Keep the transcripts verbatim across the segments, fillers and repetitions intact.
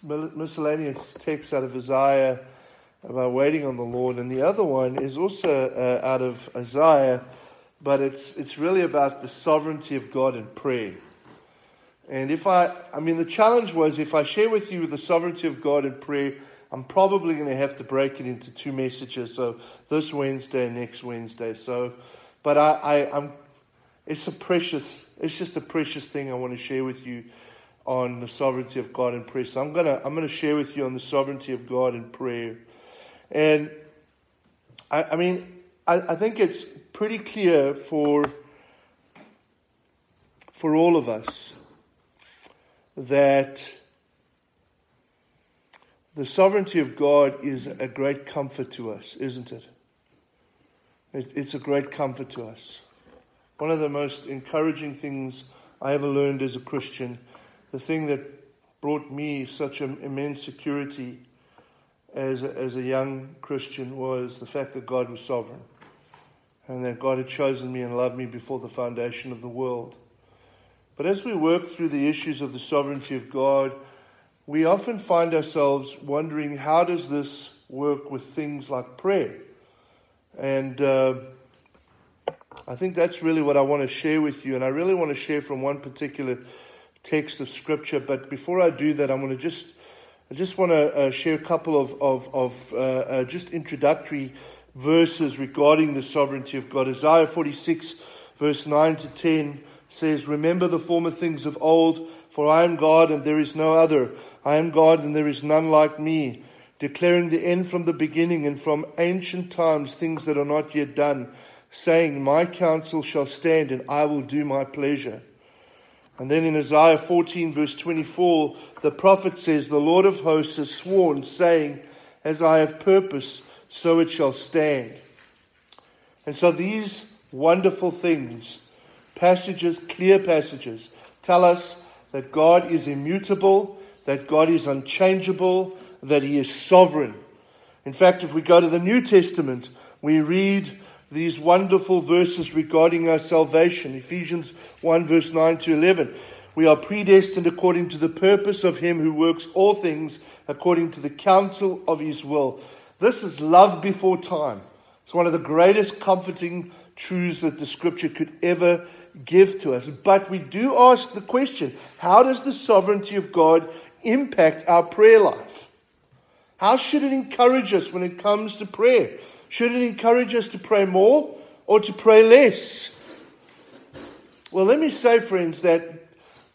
miscellaneous text out of Isaiah about waiting on the Lord, and the other one is also uh, out of Isaiah, but it's it's really about the sovereignty of God in prayer. And if I, I mean, the challenge was if I share with you the sovereignty of God in prayer, I'm probably going to have to break it into two messages. So this Wednesday and next Wednesday. So, but I, I, I'm, it's a precious, it's just a precious thing I want to share with you on the sovereignty of God in prayer. So I'm gonna, I'm gonna share with you on the sovereignty of God in prayer. And I, I mean, I, I think it's pretty clear for, for all of us that the sovereignty of God is a great comfort to us, isn't it? It's a great comfort to us. One of the most encouraging things I ever learned as a Christian, the thing that brought me such an immense security as a, as a young Christian, was the fact that God was sovereign and that God had chosen me and loved me before the foundation of the world. But as we work through the issues of the sovereignty of God, we often find ourselves wondering, how does this work with things like prayer? And uh, I think that's really what I want to share with you. And I really want to share from one particular text of Scripture. But before I do that, I'm going to just, I just want to uh, share a couple of, of, of uh, uh, just introductory verses regarding the sovereignty of God. Isaiah forty-six, verse nine to ten says, "Remember the former things of old, for I am God and there is no other. I am God and there is none like me, declaring the end from the beginning and from ancient times things that are not yet done, saying, my counsel shall stand and I will do my pleasure." And then in Isaiah fourteen, verse twenty-four, the prophet says, "The Lord of hosts has sworn, saying, as I have purposed, so it shall stand." And so these wonderful things, passages, clear passages, tell us that God is immutable, that God is unchangeable, that He is sovereign. In fact, if we go to the New Testament, we read these wonderful verses regarding our salvation. Ephesians one, verse nine to eleven. "We are predestined according to the purpose of Him who works all things according to the counsel of His will." This is love before time. It's one of the greatest comforting truths that the Scripture could ever give to us. But we do ask the question, how does the sovereignty of God impact our prayer life? How should it encourage us when it comes to prayer? Should it encourage us to pray more or to pray less? Well, let me say, friends, that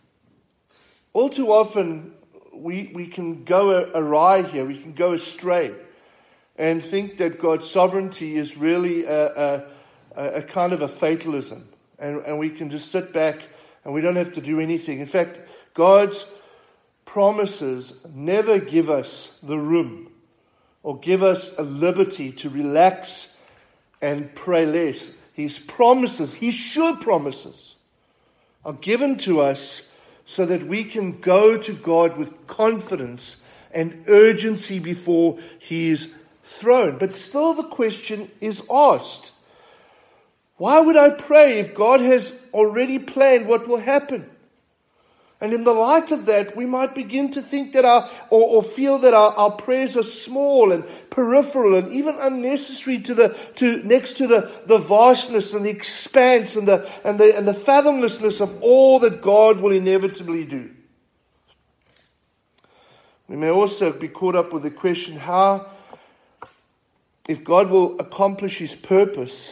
all too often we, we can go awry here, we can go astray and think that God's sovereignty is really a, a, a kind of a fatalism. And, and we can just sit back and we don't have to do anything. In fact, God's promises never give us the room or give us a liberty to relax and pray less. His promises, His sure promises, are given to us so that we can go to God with confidence and urgency before His throne. But still the question is asked, why would I pray if God has already planned what will happen? And in the light of that, we might begin to think that our, or, or feel that our, our prayers are small and peripheral and even unnecessary to the, to, next to the, the vastness and the expanse and the, and the, and the fathomlessness of all that God will inevitably do. We may also be caught up with the question, how, if God will accomplish His purpose,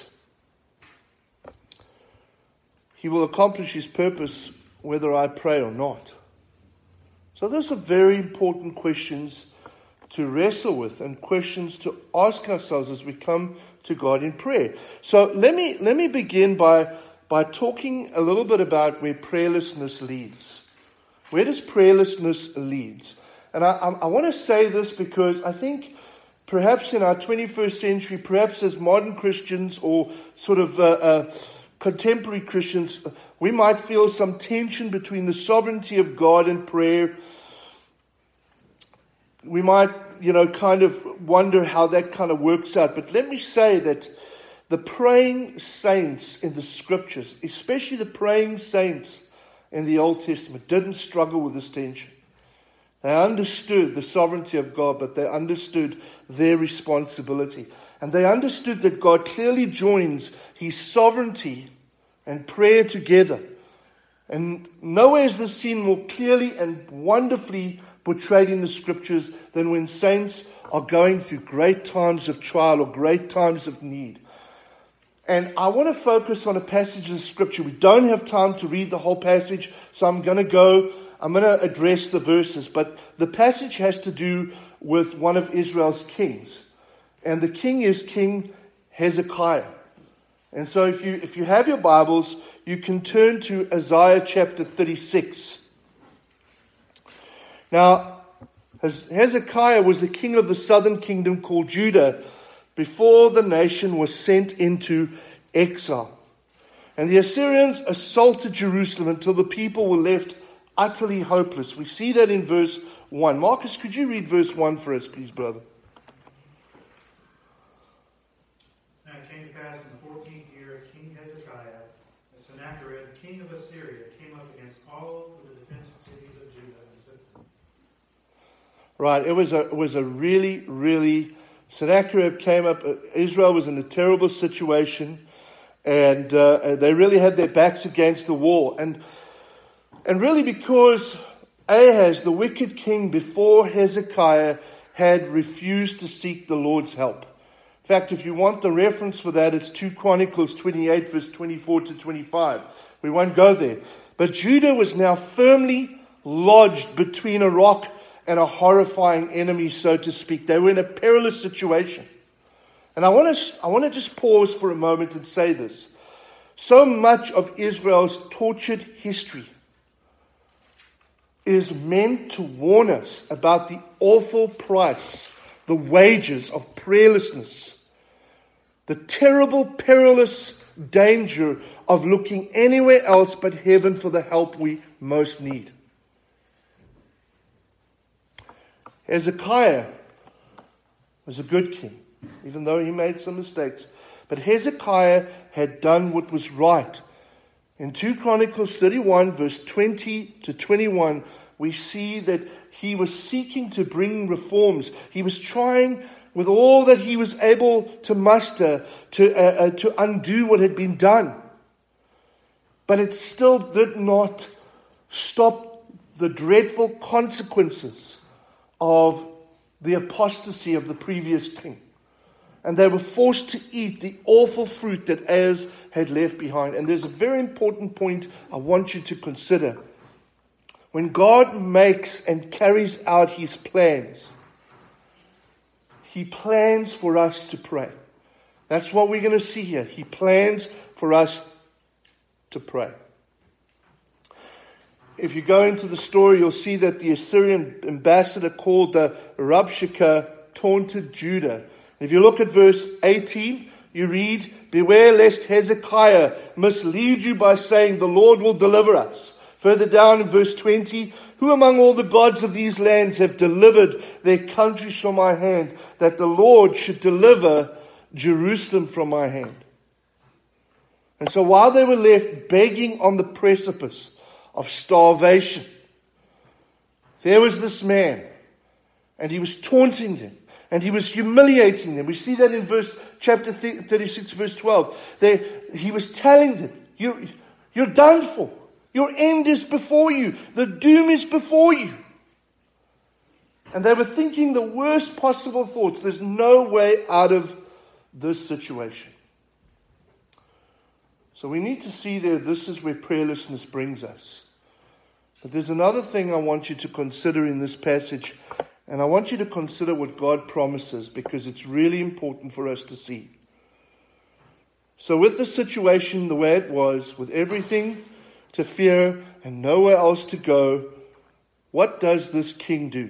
He will accomplish His purpose whether I pray or not. So those are very important questions to wrestle with and questions to ask ourselves as we come to God in prayer. So let me let me begin by, by talking a little bit about where prayerlessness leads. Where does prayerlessness lead? And I, I, I want to say this because I think perhaps in our twenty-first century, perhaps as modern Christians or sort of uh, uh, contemporary Christians, we might feel some tension between the sovereignty of God and prayer. We might, you know, kind of wonder how that kind of works out. But let me say that the praying saints in the Scriptures, especially the praying saints in the Old Testament, didn't struggle with this tension. They understood the sovereignty of God, but they understood their responsibility. And they understood that God clearly joins his sovereignty and prayer together. And nowhere is this seen more clearly and wonderfully portrayed in the scriptures than when saints are going through great times of trial or great times of need. And I want to focus on a passage of scripture. We don't have time to read the whole passage, so I'm going to go, I'm going to address the verses. But the passage has to do with one of Israel's kings. And the king is King Hezekiah. And so if you if you have your Bibles, you can turn to Isaiah chapter thirty-six. Now, Hezekiah was the king of the southern kingdom called Judah before the nation was sent into exile. And the Assyrians assaulted Jerusalem until the people were left utterly hopeless. We see that in verse one. Marcus, could you read verse one for us, please, brother? Now it came to pass in the fourteenth year of King Hezekiah, that Sennacherib, king of Assyria, came up against all of the defensive cities of Judah and took them. Right, it was a it was a really, really Sennacherib came up. Israel was in a terrible situation, and uh, they really had their backs against the wall. And and really because Ahaz, the wicked king before Hezekiah, had refused to seek the Lord's help. In fact, if you want the reference for that, it's Second Chronicles twenty-eight, verse twenty-four to twenty-five. We won't go there. But Judah was now firmly lodged between a rock and a horrifying enemy, so to speak. They were in a perilous situation. And I want to I want to just pause for a moment and say this. So much of Israel's tortured history is meant to warn us about the awful price, the wages of prayerlessness, the terrible, perilous danger of looking anywhere else but heaven for the help we most need. Hezekiah was a good king, even though he made some mistakes. But Hezekiah had done what was right. In Second Chronicles thirty-one, verse twenty to twenty-one, we see that he was seeking to bring reforms. He was trying with all that he was able to muster to, uh, uh, to undo what had been done. But it still did not stop the dreadful consequences of the apostasy of the previous king. And they were forced to eat the awful fruit that Ahaz had left behind. And there's a very important point I want you to consider. When God makes and carries out his plans, he plans for us to pray. That's what we're going to see here. He plans for us to pray. If you go into the story, you'll see that the Assyrian ambassador called the Rabshakeh taunted Judah. If you look at verse eighteen, you read, "Beware lest Hezekiah mislead you by saying, 'The Lord will deliver us.'" Further down in verse twenty, "Who among all the gods of these lands have delivered their countries from my hand, that the Lord should deliver Jerusalem from my hand?" And so while they were left begging on the precipice of starvation, there was this man, and he was taunting them, and he was humiliating them. We see that in verse chapter thirty-six, verse twelve. They, he was telling them, you, you're done for. Your end is before you. The doom is before you. And they were thinking the worst possible thoughts. There's no way out of this situation. So we need to see there, this is where prayerlessness brings us. But there's another thing I want you to consider in this passage. And I want you to consider what God promises, because it's really important for us to see. So with the situation the way it was, with everything to fear and nowhere else to go, what does this king do?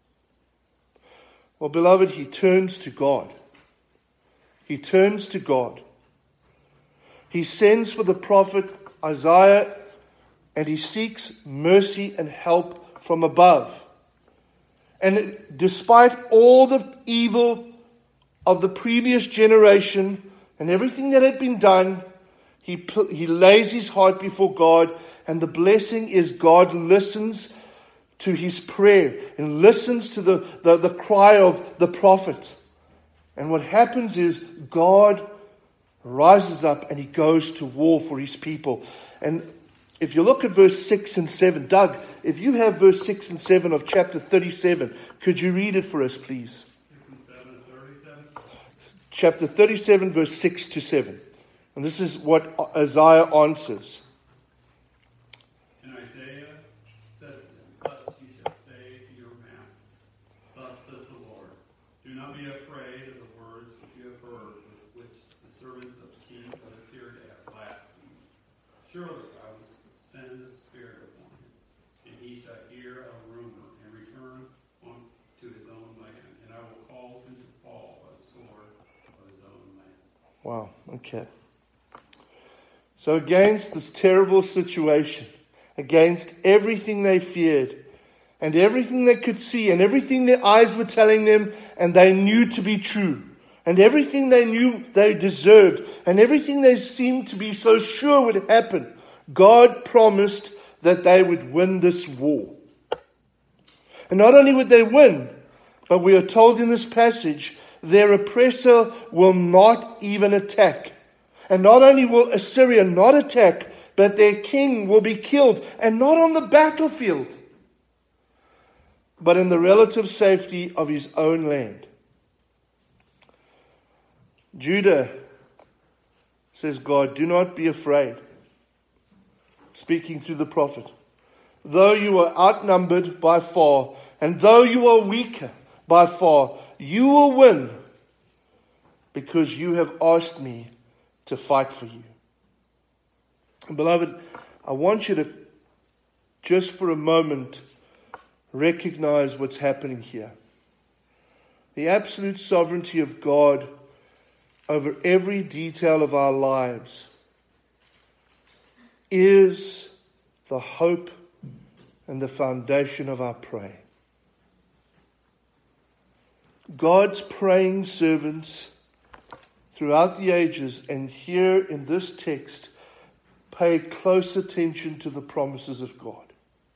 Well, beloved, he turns to God. He turns to God. He sends for the prophet Isaiah, and he seeks mercy and help from above. And despite all the evil of the previous generation and everything that had been done, he, he lays his heart before God, and the blessing is God listens to his prayer and listens to the, the, the cry of the prophet. And what happens is God rises up and he goes to war for his people. And if you look at verse six and seven, Doug, if you have verse six and seven of chapter thirty-seven, could you read it for us, please? Chapter thirty-seven, verse six to seven. And this is what Isaiah answers. And Isaiah said, thus you shall say to your master, thus says the Lord, do not be afraid of the words which you have heard, with which the servants of the king of Assyria have blasphemed. Surely I will send a spirit upon him, and he shall hear a rumor and return on to his own land, and I will cause him to fall by the sword of his own land. Wow, okay. So against this terrible situation, against everything they feared, and everything they could see, and everything their eyes were telling them, and they knew to be true, and everything they knew they deserved, and everything they seemed to be so sure would happen, God promised that they would win this war. And not only would they win, but we are told in this passage, their oppressor will not even attack. And not only will Assyria not attack, but their king will be killed. And not on the battlefield, but in the relative safety of his own land. Judah, says God, do not be afraid. Speaking through the prophet. Though you are outnumbered by far, and though you are weaker by far, you will win because you have asked me to fight for you. And beloved, I want you to, just for a moment, recognize what's happening here. The absolute sovereignty of God over every detail of our lives is the hope and the foundation of our prayer. God's praying servants throughout the ages, and here in this text, pay close attention to the promises of God.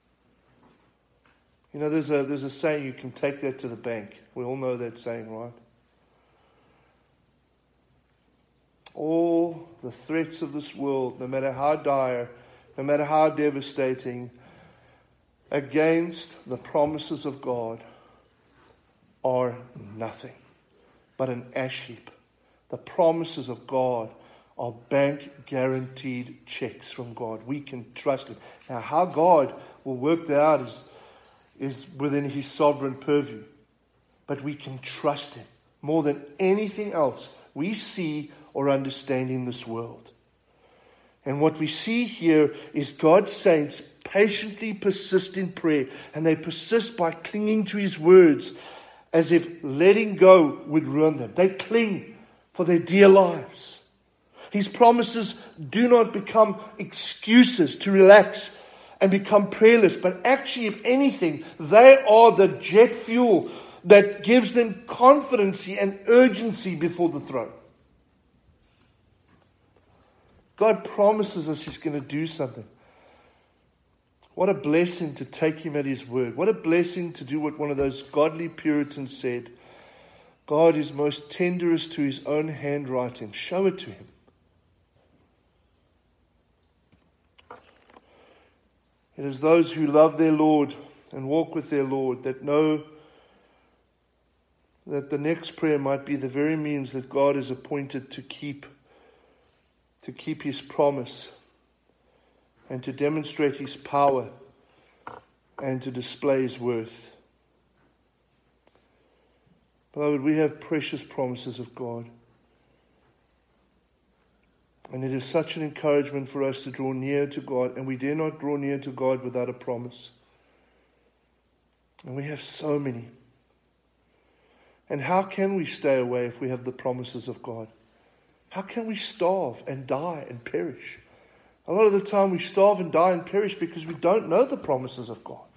You know, there's a, there's a saying, you can take that to the bank. We all know that saying, right? All the threats of this world, no matter how dire, no matter how devastating, against the promises of God are nothing but an ash heap. The promises of God are bank-guaranteed checks from God. We can trust Him. Now, how God will work that out is, is within His sovereign purview. But we can trust Him more than anything else we see or understand in this world. And what we see here is God's saints patiently persist in prayer. And they persist by clinging to His words as if letting go would ruin them. They cling for their dear lives. His promises do not become excuses to relax and become prayerless, but actually, if anything, they are the jet fuel that gives them confidence and urgency before the throne. God promises us He's going to do something. What a blessing to take Him at His word. What a blessing to do what one of those godly Puritans said. God is most tenderest to His own handwriting. Show it to Him. It is those who love their Lord and walk with their Lord that know that the next prayer might be the very means that God is appointed to keep, to keep His promise and to demonstrate His power and to display His worth. Beloved, we have precious promises of God. And it is such an encouragement for us to draw near to God. And we dare not draw near to God without a promise. And we have so many. And how can we stay away if we have the promises of God? How can we starve and die and perish? A lot of the time we starve and die and perish because we don't know the promises of God.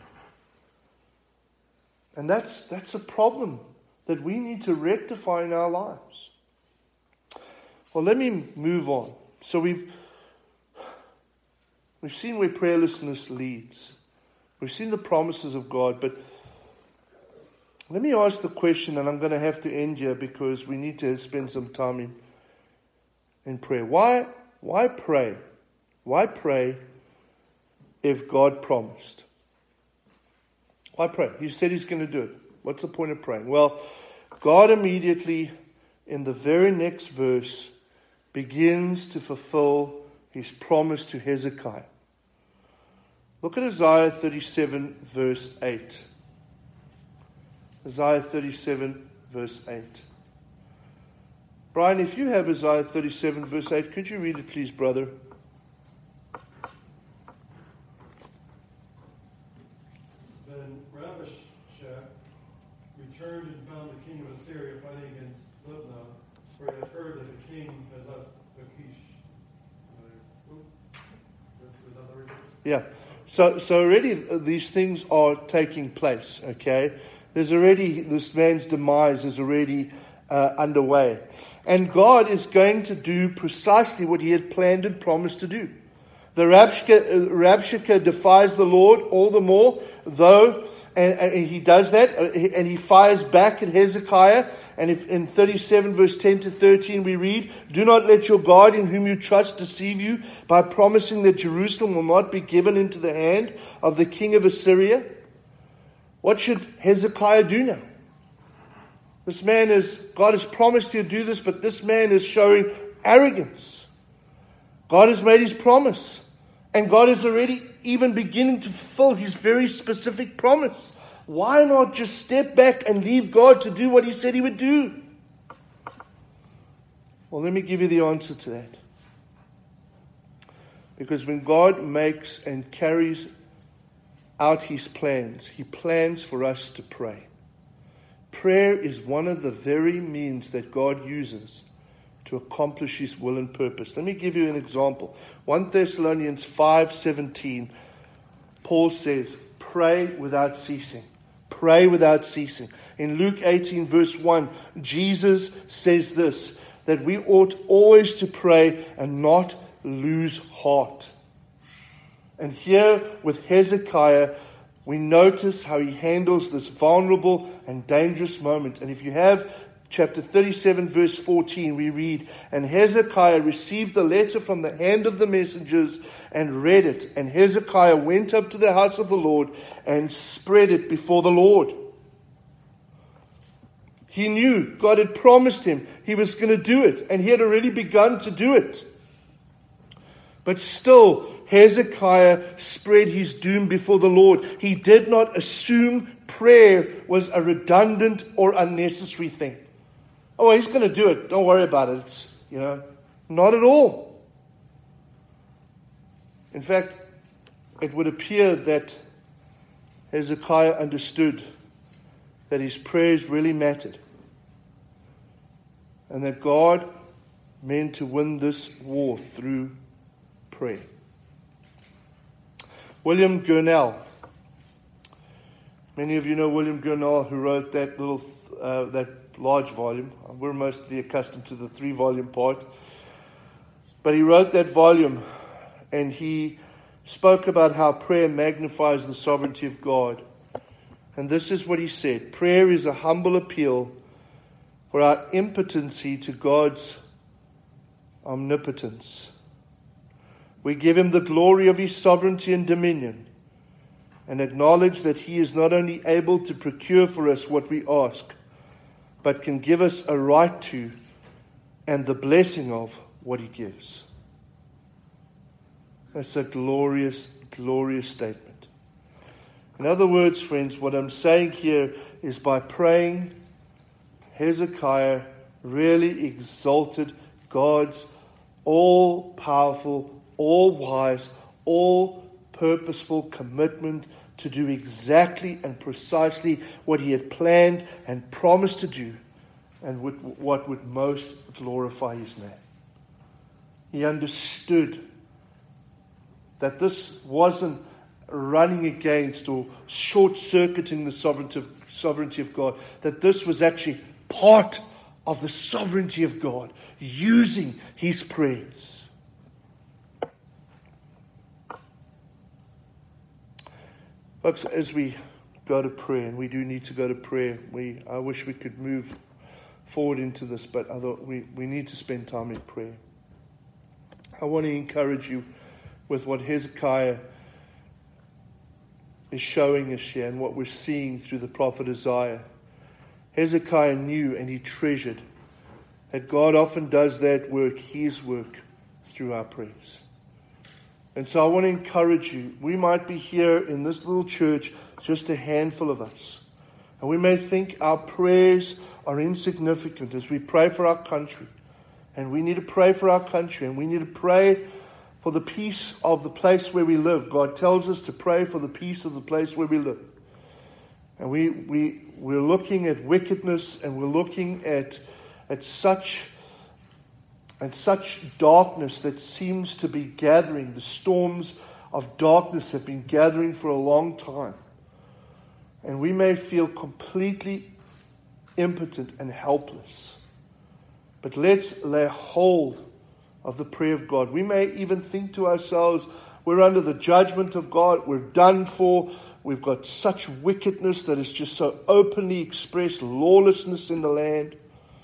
And that's that's a problem that we need to rectify in our lives. Well, let me move on. So we've we've seen where prayerlessness leads. We've seen the promises of God, but let me ask the question, and I'm going to have to end here because we need to spend some time in, in prayer. Why, why pray? Why pray if God promised? Why pray? He said He's going to do it. What's the point of praying? Well, God immediately, in the very next verse, begins to fulfill His promise to Hezekiah. Look at Isaiah thirty-seven, verse eight. Isaiah thirty-seven, verse eight. Brian, if you have Isaiah thirty-seven, verse eight, could you read it, please, brother? Then Rabashakeh returned and found the king of Assyria fighting against Libnah, for he had heard that the king had left Lachish. Uh, was that the reverse? Yeah. So, so already these things are taking place, okay? There's already, this man's demise is already uh, underway. And God is going to do precisely what He had planned and promised to do. The Rabshakeh, Rabshakeh defies the Lord all the more, though, and, and he does that, and he fires back at Hezekiah. And if in thirty-seven, verse ten to thirteen, we read, "Do not let your God in whom you trust deceive you by promising that Jerusalem will not be given into the hand of the king of Assyria." What should Hezekiah do now? This man is, God has promised you to do this, but this man is showing arrogance. God has made His promise. And God is already even beginning to fulfill His very specific promise. Why not just step back and leave God to do what He said He would do? Well, let me give you the answer to that. Because when God makes and carries out His plans, He plans for us to pray. Prayer is one of the very means that God uses to accomplish His will and purpose. Let me give you an example. First Thessalonians five seventeen, Paul says, pray without ceasing. Pray without ceasing. In Luke eighteen, verse one, Jesus says this, that we ought always to pray and not lose heart. And here with Hezekiah, we notice how he handles this vulnerable and dangerous moment. And if you have chapter thirty-seven, verse fourteen, we read, "And Hezekiah received the letter from the hand of the messengers and read it. And Hezekiah went up to the house of the Lord and spread it before the Lord." He knew God had promised him he was going to do it, and he had already begun to do it. But still, Hezekiah spread his doom before the Lord. He did not assume prayer was a redundant or unnecessary thing. Oh, he's going to do it. Don't worry about it. It's, you know, not at all. In fact, it would appear that Hezekiah understood that his prayers really mattered, and that God meant to win this war through prayer. William Gurnall. Many of you know William Gurnall, who wrote that little, uh, that large volume. We're mostly accustomed to the three-volume part. But he wrote that volume, and he spoke about how prayer magnifies the sovereignty of God. And this is what he said: prayer is a humble appeal for our impotency to God's omnipotence. We give him the glory of his sovereignty and dominion, and acknowledge that he is not only able to procure for us what we ask, but can give us a right to and the blessing of what he gives. That's a glorious, glorious statement. In other words, friends, what I'm saying here is by praying, Hezekiah really exalted God's all-powerful, all-wise, all-purposeful commitment to do exactly and precisely what he had planned and promised to do, and what would most glorify his name. He understood that this wasn't running against or short-circuiting the sovereignty of, sovereignty of God, that this was actually part of the sovereignty of God, using his prayers. Folks, as we go to prayer, and we do need to go to prayer, we I wish we could move forward into this, but I thought we, we need to spend time in prayer. I want to encourage you with what Hezekiah is showing us here and what we're seeing through the prophet Isaiah. Hezekiah knew and he treasured that God often does that work, his work, through our prayers. And so I want to encourage you. We might be here in this little church, just a handful of us. And we may think our prayers are insignificant as we pray for our country. And we need to pray for our country. And we need to pray for the peace of the place where we live. God tells us to pray for the peace of the place where we live. And we, we, we're looking at wickedness, and we're looking at, at such... And such darkness that seems to be gathering. The storms of darkness have been gathering for a long time. And we may feel completely impotent and helpless. But let's lay hold of the prayer of God. We may even think to ourselves, we're under the judgment of God. We're done for. We've got such wickedness that is just so openly expressed, lawlessness in the land.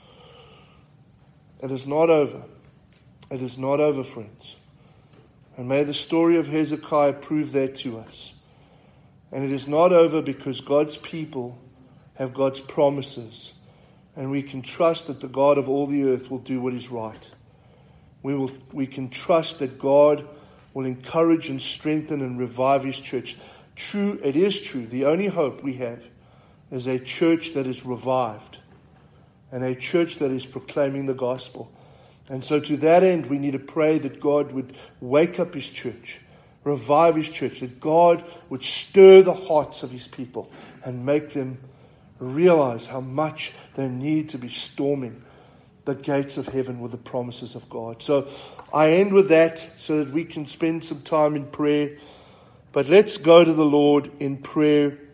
It is not over. It is not over, friends. And may the story of Hezekiah prove that to us. And it is not over because God's people have God's promises. And we can trust that the God of all the earth will do what is right. We will, we can trust that God will encourage and strengthen and revive his church. True, it is true. The only hope we have is a church that is revived. And a church that is proclaiming the gospel. And so to that end, we need to pray that God would wake up his church, revive his church, that God would stir the hearts of his people and make them realize how much they need to be storming the gates of heaven with the promises of God. So I end with that so that we can spend some time in prayer. But let's go to the Lord in prayer